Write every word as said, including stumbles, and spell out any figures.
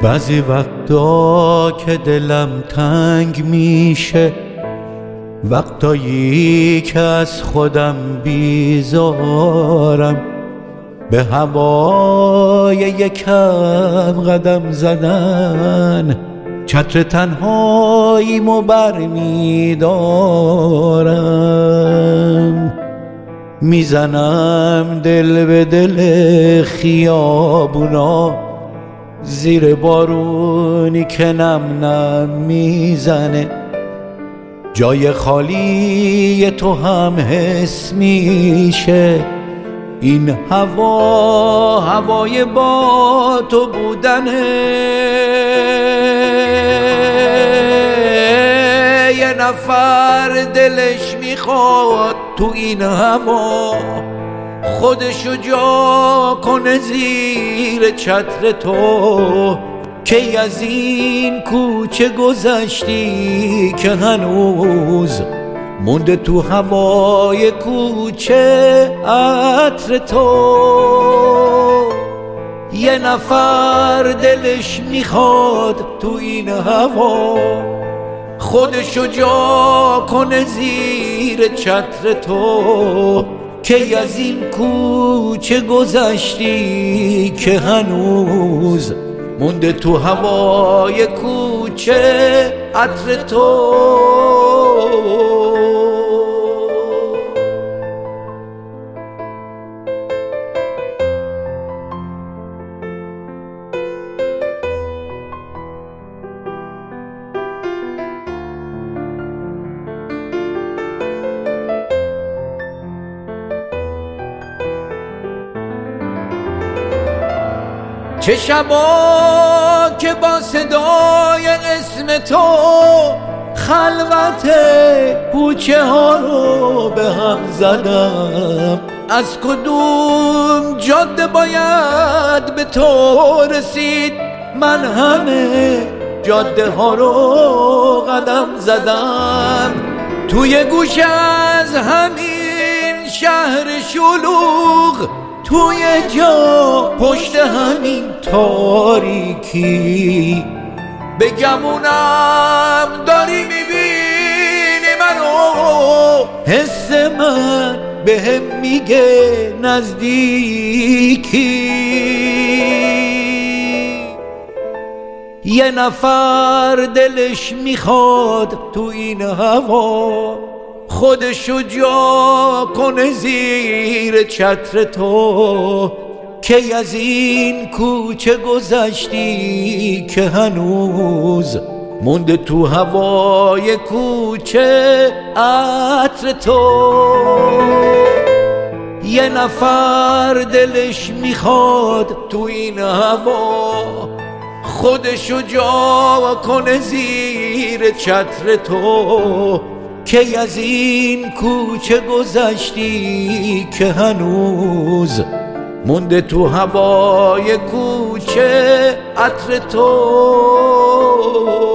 بعضی وقتا که دلم تنگ میشه، وقتایی که از خودم بیزارم، به هوای یکم قدم زدن چتر تنهاییمو بر میدارم. میزنم دل به دل خیابونا، زیر بارونی که نم نم میزنه، جای خالی تو هم حس میشه. این هوا هوای با تو بودنه، یه نفر دلش میخواد تو این هوا خودشو جا کنه زیر چتر تو. کی از این کوچه گذشتی که هنوز مونده تو هوای کوچه عطر تو. یه نفر دلش میخواد تو این هوا خودشو جا کنه زیر چتر تو. کی از این کوچه گذشتی که هنوز مونده تو هوای کوچه عطر تو. چه شبا که با صدای اسم تو خلوت کوچه ها رو به هم زدم. از کدوم جاده باید به تو رسید؟ من همه جاده ها رو قدم زدم. توی گوش از همین شهر شلوغ، توی جا پشت همین تاریکی، به گمونم داری میبینی منو. حس من به هم میگه نزدیکی. یه نفر دلش میخواد تو این هوا خودشو جا کنه زیر چتر تو. کی از این کوچه گذشتی که هنوز مونده تو هوای کوچه عطر تو. یه نفر دلش میخواد تو این هوا خودشو جا کنه زیر چتر تو. کی از این کوچه گذشتی که هنوز مونده تو هوای کوچه عطر تو.